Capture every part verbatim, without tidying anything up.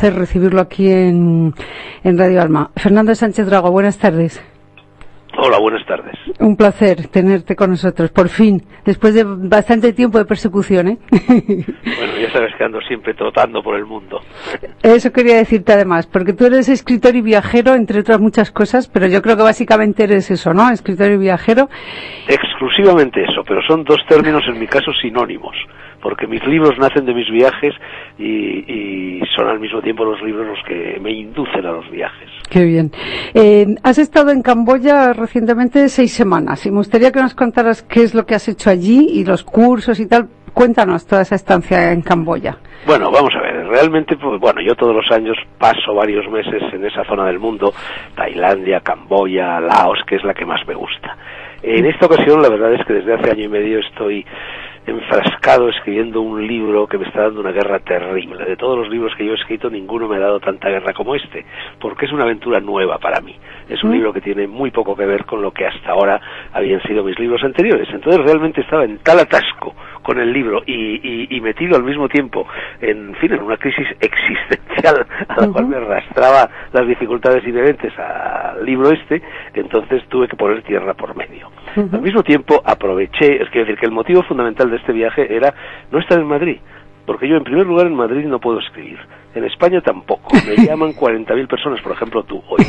recibirlo aquí en, en Radio Alma. Fernando Sánchez Drago, buenas tardes. Hola, buenas tardes. Un placer tenerte con nosotros, por fin, después de bastante tiempo de persecución, ¿eh? Bueno, ya sabes que ando siempre trotando por el mundo. Eso quería decirte además, porque tú eres escritor y viajero, entre otras muchas cosas, pero yo creo que básicamente eres eso, ¿no? Escritor y viajero. Exclusivamente eso, pero son dos términos en mi caso sinónimos, porque mis libros nacen de mis viajes y, y son al mismo tiempo los libros los que me inducen a los viajes. Qué bien. Eh, has estado en Camboya recientemente seis semanas y me gustaría que nos contaras qué es lo que has hecho allí y los cursos y tal. Cuéntanos toda esa estancia en Camboya. Bueno, vamos a ver, realmente, pues bueno, yo todos los años paso varios meses en esa zona del mundo, Tailandia, Camboya, Laos, que es la que más me gusta. En esta ocasión, la verdad es que desde hace año y medio estoy enfrascado escribiendo un libro que me está dando una guerra terrible. De todos los libros que yo he escrito, ninguno me ha dado tanta guerra como este, porque es una aventura nueva para mí. Es un libro que tiene muy poco que ver con lo que hasta ahora habían sido mis libros anteriores. Entonces realmente estaba en tal atasco con el libro y, y, y metido al mismo tiempo en, en fin, en una crisis existencial a la uh-huh. cual me arrastraba las dificultades inherentes al libro este, que entonces tuve que poner tierra por medio. Uh-huh. Al mismo tiempo aproveché, es quiero decir que el motivo fundamental de este viaje era no estar en Madrid, porque yo en primer lugar en Madrid no puedo escribir. En España tampoco. Me llaman cuarenta mil personas, por ejemplo tú, hoy.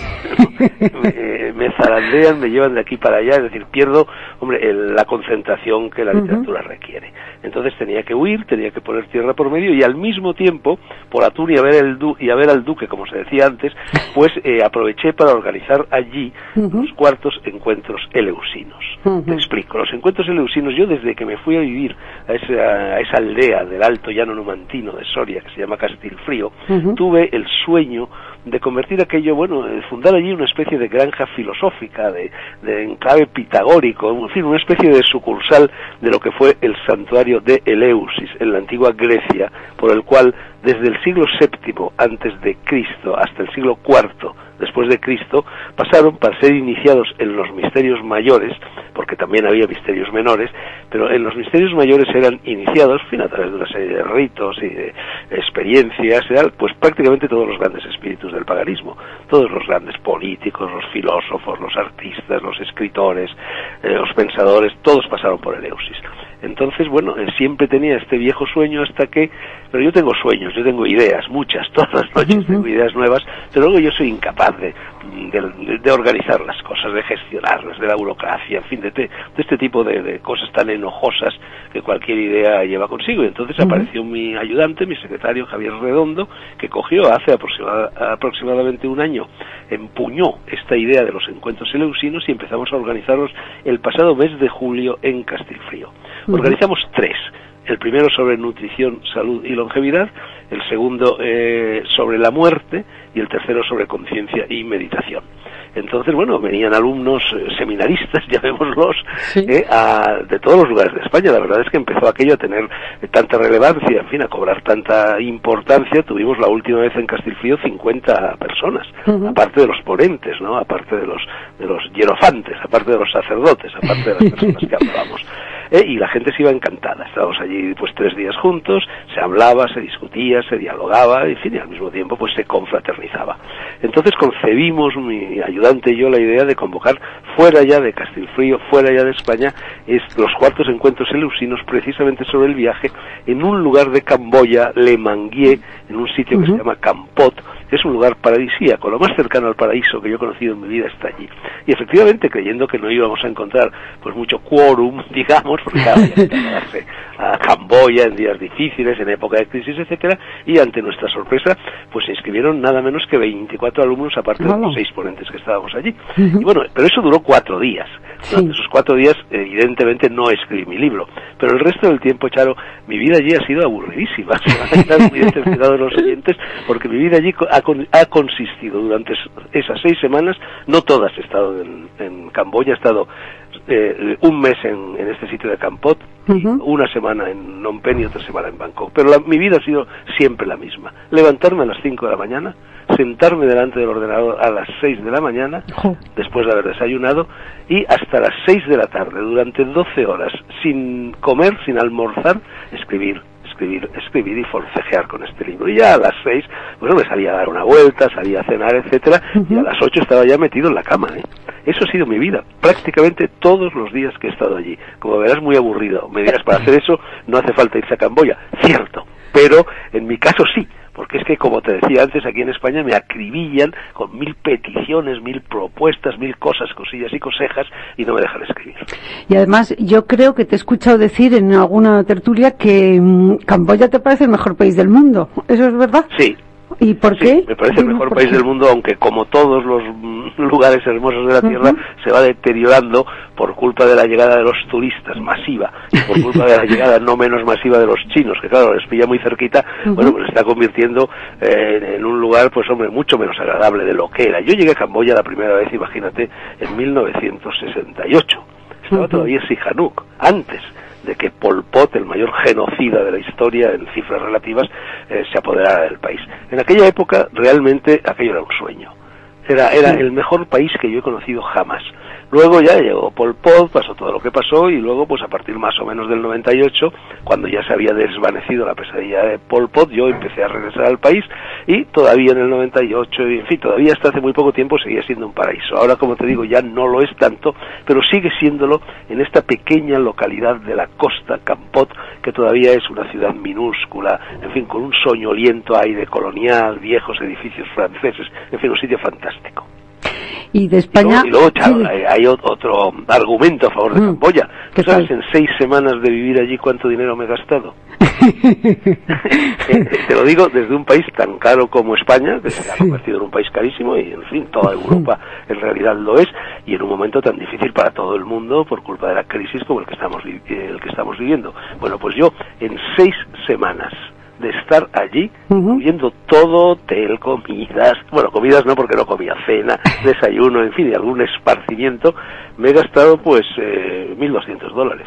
me, me zarandean, me llevan de aquí para allá, es decir, pierdo, hombre, el, la concentración que la literatura uh-huh. requiere. Entonces tenía que huir, tenía que poner tierra por medio y al mismo tiempo, por atún y a ver, el du y a ver al duque, como se decía antes, pues eh, aproveché para organizar allí uh-huh. los cuartos encuentros eleusinos. Uh-huh. Te explico, los encuentros eleusinos, yo desde que me fui a vivir a esa, a esa aldea del Alto Llano Numantino de Soria, que se llama Castilfrío, Uh-huh. tuve el sueño de convertir aquello, bueno, de fundar allí una especie de granja filosófica, de, de enclave pitagórico, en fin, una especie de sucursal de lo que fue el santuario de Eleusis en la antigua Grecia, por el cual desde el siglo séptimo antes de Cristo hasta el siglo cuarto después de Cristo pasaron para ser iniciados en los misterios mayores, porque también había misterios menores, pero en los misterios mayores eran iniciados, en fin, a través de una serie de ritos y de experiencias, pues prácticamente todos los grandes espíritus del paganismo, todos los grandes políticos, los filósofos, los artistas, los escritores, eh, los pensadores, todos pasaron por Eleusis. Entonces, bueno, siempre tenía este viejo sueño hasta que, pero yo tengo sueños, yo tengo ideas, muchas, todas las noches uh-huh. tengo ideas nuevas, pero luego yo soy incapaz de, de, de organizar las cosas, de gestionarlas, de la burocracia, en fin, de, de este tipo de, de cosas tan enojosas que cualquier idea lleva consigo. Y entonces uh-huh. apareció mi ayudante, mi secretario Javier Redondo, que cogió hace aproximada, aproximadamente un año, empuñó esta idea de los encuentros eleusinos y empezamos a organizarlos el pasado mes de julio en Castilfrío. Organizamos tres. El primero sobre nutrición, salud y longevidad, el segundo eh, sobre la muerte y el tercero sobre conciencia y meditación. Entonces, bueno, venían alumnos eh, seminaristas, llamémoslos, sí. eh, a, de todos los lugares de España. La verdad es que empezó aquello a tener eh, tanta relevancia, en fin, a cobrar tanta importancia. Tuvimos la última vez en Castilfrío cincuenta personas, uh-huh. aparte de los ponentes, ¿no? Aparte de los de los hierofantes, aparte de los sacerdotes, aparte de las personas que hablábamos. Eh, y la gente se iba encantada. Estábamos allí pues tres días juntos, se hablaba, se discutía, se dialogaba, en fin, y al mismo tiempo pues se confraternizaba. Entonces concebimos, mi ayudante y yo, la idea de convocar fuera ya de Castilfrío, fuera ya de España, es los cuartos encuentros eleusinos precisamente sobre el viaje en un lugar de Camboya, Le Manguier, en un sitio que uh-huh. se llama Kampot. Es un lugar paradisíaco, lo más cercano al paraíso que yo he conocido en mi vida está allí. Y efectivamente, creyendo que no íbamos a encontrar pues mucho quórum, digamos, porque había que trasladarse a Camboya en días difíciles, en época de crisis, etcétera, y ante nuestra sorpresa, pues se inscribieron nada menos que veinticuatro alumnos, aparte de los seis ponentes que estábamos allí. Uh-huh. Y bueno, pero eso duró cuatro días. Durante sí. esos cuatro días, evidentemente, no escribí mi libro. Pero el resto del tiempo, Charo, mi vida allí ha sido aburridísima. Se van a estar muy decepcionados los oyentes, porque mi vida allí ha, con, ha consistido durante esas seis semanas, no todas he estado en, en Camboya, he estado eh, un mes en, en este sitio de Kampot, uh-huh. una semana en Phnom Penh y otra semana en Bangkok. Pero la, mi vida ha sido siempre la misma. Levantarme a las cinco de la mañana, sentarme delante del ordenador a las seis de la mañana, uh-huh. después de haber desayunado, y hasta las seis de la tarde, durante doce horas, sin comer, sin almorzar, escribir, escribir. escribir, escribir y forcejear con este libro. Y ya a las seis, bueno, me salía a dar una vuelta, salía a cenar, etcétera, uh-huh. y a las ocho estaba ya metido en la cama, ¿eh? Eso ha sido mi vida, prácticamente todos los días que he estado allí. Como verás, muy aburrido. Me dirás, para hacer eso no hace falta irse a Camboya, cierto, pero en mi caso sí. Porque es que, como te decía antes, aquí en España me acribillan con mil peticiones, mil propuestas, mil cosas, cosillas y cosejas, y no me dejan escribir. Y además, yo creo que te he escuchado decir en alguna tertulia que mmm, Camboya te parece el mejor país del mundo. ¿Eso es verdad? Sí. ¿Y por sí, qué? Me parece el mejor país qué? del mundo, aunque como todos los lugares hermosos de la Tierra, uh-huh. se va deteriorando por culpa de la llegada de los turistas masiva, y por culpa de la llegada no menos masiva de los chinos, que claro, les pilla muy cerquita, uh-huh. bueno, pues se está convirtiendo eh, en un lugar, pues hombre, mucho menos agradable de lo que era. Yo llegué a Camboya la primera vez, imagínate, en mil novecientos sesenta y ocho. Estaba uh-huh. todavía en Sihanouk, antes de que Pol Pot, el mayor genocida de la historia en cifras relativas, eh, se apoderara del país. En aquella época realmente aquello era un sueño. Era, era el mejor país que yo he conocido jamás. Luego ya llegó Pol Pot, pasó todo lo que pasó, y luego pues a partir más o menos del noventa y ocho, cuando ya se había desvanecido la pesadilla de Pol Pot, yo empecé a regresar al país, y todavía en el noventa y ocho, y en fin, todavía hasta hace muy poco tiempo seguía siendo un paraíso. Ahora, como te digo, ya no lo es tanto, pero sigue siéndolo en esta pequeña localidad de la costa, Kampot, que todavía es una ciudad minúscula, en fin, con un soñoliento aire colonial, viejos edificios franceses, en fin, un sitio fantástico. Y de España... Y luego, y luego sí. hay otro argumento a favor de mm. Camboya. ¿Tú sabes en seis semanas de vivir allí cuánto dinero me he gastado? Te lo digo desde un país tan caro como España, que se ha convertido en un país carísimo, y en fin, toda Europa en realidad lo es, y en un momento tan difícil para todo el mundo por culpa de la crisis como el que estamos, el que estamos viviendo. Bueno, pues yo en seis semanas de estar allí, uh-huh. viendo todo, hotel, comidas, bueno, comidas no porque no comía, cena, desayuno, en fin, y algún esparcimiento, me he gastado pues eh, mil doscientos dólares.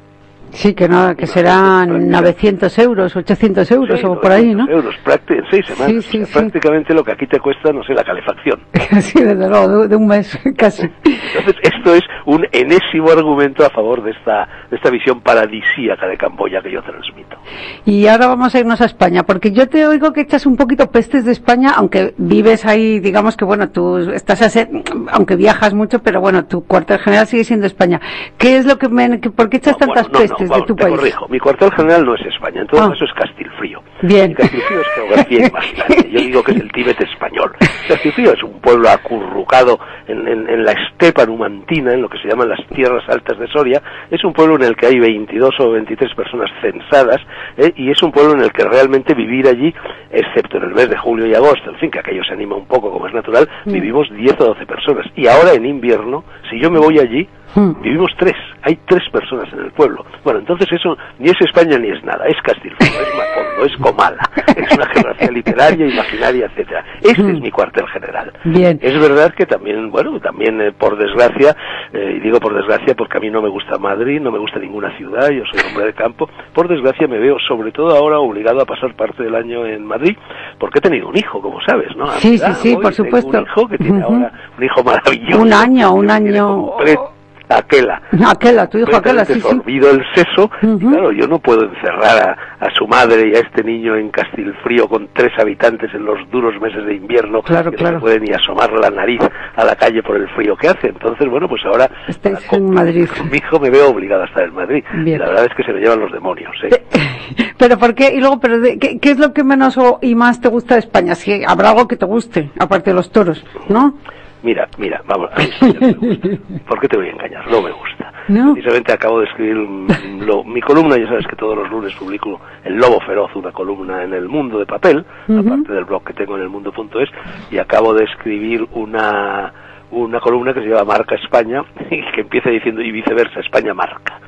Sí, que nada, que serán novecientos euros, ochocientos euros sí, o por ahí, ¿no? euros, prácti- en seis semanas, sí, sí, o sea, sí. prácticamente lo que aquí te cuesta, no sé, la calefacción. Sí, desde luego, de, de un mes casi. Entonces, esto es un enésimo argumento a favor de esta, de esta visión paradisíaca de Camboya que yo transmito. Y ahora vamos a irnos a España, porque yo te oigo que echas un poquito pestes de España, aunque vives ahí, digamos que bueno, tú estás a ser, aunque viajas mucho, pero bueno, tu cuartel general sigue siendo España. ¿Qué es lo que me, que, por qué echas no, tantas bueno, no, pestes? No, vamos, de tu te país. Corrijo, mi cuartel general no es España, en todo ah. caso es Castilfrío. Bien. Y Castilfrío es geografía imaginaria, yo digo que es el Tíbet español. Castilfrío es un pueblo acurrucado en, en, en la estepa numantina, en lo que se llaman las tierras altas de Soria. Es un pueblo en el que hay veintidós o veintitrés personas censadas, ¿eh? y es un pueblo en el que realmente vivir allí, excepto en el mes de julio y agosto, en fin, que aquello se anima un poco como es natural, mm. vivimos diez o doce personas. Y ahora en invierno, si yo me voy allí, vivimos tres, hay tres personas en el pueblo. Bueno, entonces eso ni es España ni es nada, es Castilfrío, es Macondo, es Comala, es una geografía literaria, imaginaria, etcétera. Este mm. es mi cuartel general. Bien. Es verdad que también, bueno, también eh, por desgracia, eh, y digo por desgracia porque a mí no me gusta Madrid, no me gusta ninguna ciudad, yo soy hombre de campo, por desgracia me veo sobre todo ahora obligado a pasar parte del año en Madrid, porque he tenido un hijo, como sabes, ¿no? A sí, edad, sí, sí, hoy por supuesto. Tengo un hijo que tiene uh-huh. ahora un hijo maravilloso. Un año, un año... Aquela. Aquela, tu hijo Aquela, sí, sí. Olvido el seso, uh-huh. y claro, yo no puedo encerrar a, a su madre y a este niño en Castilfrío con tres habitantes en los duros meses de invierno, claro, que claro. no se puede ni asomar la nariz a la calle por el frío que hace. Entonces, bueno, pues ahora estáis en Madrid. Con mi hijo me veo obligado a estar en Madrid. Bien. Y la verdad es que se me llevan los demonios, ¿eh? Pero ¿por qué? Y luego, pero de, ¿qué, ¿qué es lo que menos o, y más te gusta de España? Si habrá algo que te guste, aparte de los toros, ¿no? Mira, mira, vamos, a mí sí me gusta. ¿Por qué te voy a engañar? No me gusta. ¿No? Precisamente acabo de escribir lo, mi columna, ya sabes que todos los lunes publico El Lobo Feroz, una columna en El Mundo de papel, uh-huh. aparte del blog que tengo en elmundo punto es, y acabo de escribir una una columna que se llama Marca España, y que empieza diciendo y viceversa, España marca.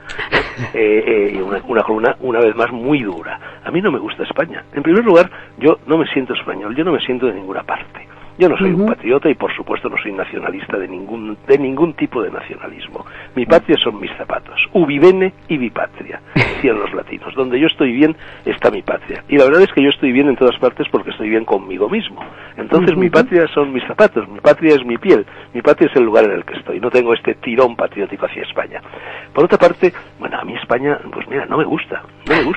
eh, eh, y una, una columna, una vez más, muy dura. A mí no me gusta España. En primer lugar, yo no me siento español, yo no me siento de ninguna parte. Yo no soy uh-huh. un patriota y por supuesto no soy nacionalista de ningún de ningún tipo de nacionalismo. Mi patria son mis zapatos. Ubi bene ibi patria, decían los latinos. Donde yo estoy bien está mi patria. Y la verdad es que yo estoy bien en todas partes porque estoy bien conmigo mismo. Entonces uh-huh. mi patria son mis zapatos, mi patria es mi piel, mi patria es el lugar en el que estoy. No tengo este tirón patriótico hacia España. Por otra parte, bueno, a mí España, pues mira, no me gusta, no me gusta.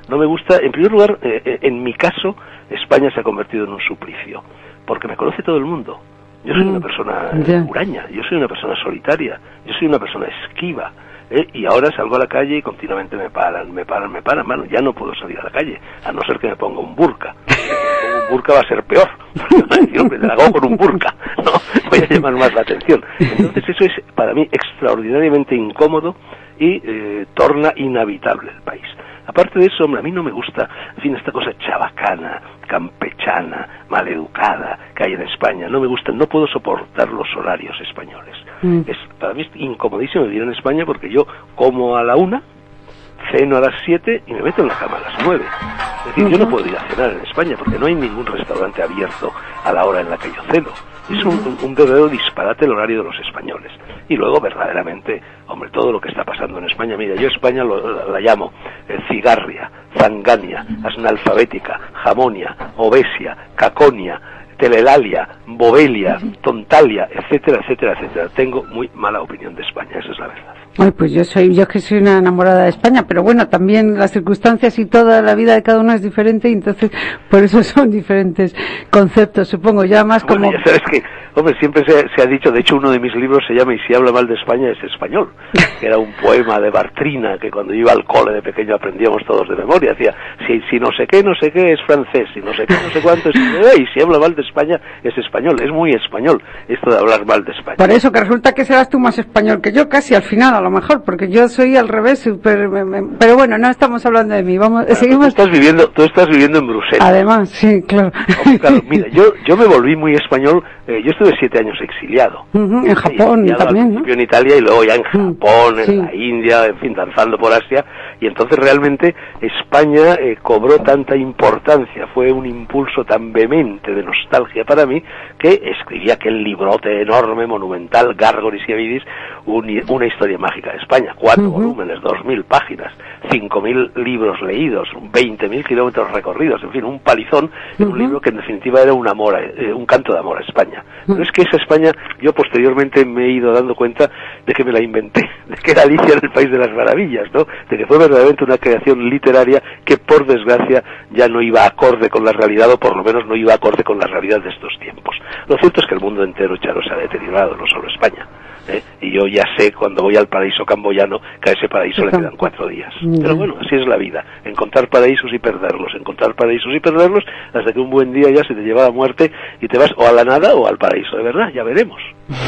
No me gusta, en primer lugar, eh, en mi caso, España se ha convertido en un suplicio, porque me conoce todo el mundo. Yo soy una persona yeah. huraña, yo soy una persona solitaria, yo soy una persona esquiva, ¿eh? Y ahora salgo a la calle y continuamente me paran, me paran, me paran, mano, ya no puedo salir a la calle, a no ser que me ponga un burka. Si me pongo un burka va a ser peor, porque van a decir, hombre, te la hago con un burka, no, voy a llamar más la atención. Entonces eso es para mí extraordinariamente incómodo y eh, torna inhabitable el país. Aparte de eso, hombre, a mí no me gusta, en fin, esta cosa chabacana, campechana, maleducada que hay en España. No me gusta, no puedo soportar los horarios españoles. Mm. Es, para mí es incomodísimo vivir en España porque yo como a la una, ceno a las siete y me meto en la cama a las nueve. Es decir, uh-huh. yo no puedo ir a cenar en España porque no hay ningún restaurante abierto a la hora en la que yo ceno. Es un, un, un verdadero disparate el horario de los españoles. Y luego, verdaderamente, hombre, todo lo que está pasando en España, mira, yo España lo, la, la llamo eh, cigarria, zangania, asnalfabética, jamonia, obesia, caconia, telelalia, bovelia, tontalia, etcétera, etcétera, etcétera. Tengo muy mala opinión de España, esa es la verdad. Ay, pues yo soy, yo que soy una enamorada de España, pero bueno, también las circunstancias y toda la vida de cada uno es diferente, y entonces por eso son diferentes conceptos, supongo, ya más bueno, como... ya sabes que, hombre, siempre se, se ha dicho, de hecho uno de mis libros se llama Y si habla mal de España es español, que era un poema de Bartrina, que cuando iba al cole de pequeño aprendíamos todos de memoria, decía, si, si no sé qué, no sé qué es francés, si no sé qué, no sé cuánto es, y si habla mal de España es español, es muy español esto de hablar mal de España. Por eso que resulta que serás tú más español que yo, casi al final, a lo mejor, porque yo soy al revés, super, pero bueno, no estamos hablando de mí, vamos, claro, seguimos. Tú estás viviendo, tú estás viviendo en Bruselas. Además, sí, claro. Oh, claro, mira, yo, yo me volví muy español, eh, yo estuve siete años exiliado. Uh-huh, en Japón exiliado también, al principio, ¿no? En Italia y luego ya en Japón, uh, sí. en la India, en fin, danzando por Asia, y entonces realmente España eh, cobró tanta importancia, fue un impulso tan vehemente de nostalgia para mí, que escribí aquel librote enorme, monumental, Gárgoris y Avidis, un, una historia mágica de España, cuatro uh-huh. volúmenes, dos mil páginas, cinco mil libros leídos, veinte mil kilómetros recorridos, en fin, un palizón, uh-huh. un libro que en definitiva era un amor, eh, un canto de amor a España. Uh-huh. Pero es que esa España, yo posteriormente me he ido dando cuenta de que me la inventé, de que era Alicia en el País de las Maravillas, ¿no? De que fue verdaderamente una creación literaria que por desgracia ya no iba acorde con la realidad, o por lo menos no iba acorde con la realidad de estos tiempos. Lo cierto es que el mundo entero, Charo, se ha deteriorado, no solo España. ¿Eh? Y yo ya sé, cuando voy al paraíso camboyano, que a ese paraíso le quedan cuatro días. Pero bueno, así es la vida, encontrar paraísos y perderlos, encontrar paraísos y perderlos, hasta que un buen día ya se te lleva la muerte y te vas o a la nada o al paraíso, de verdad, ya veremos.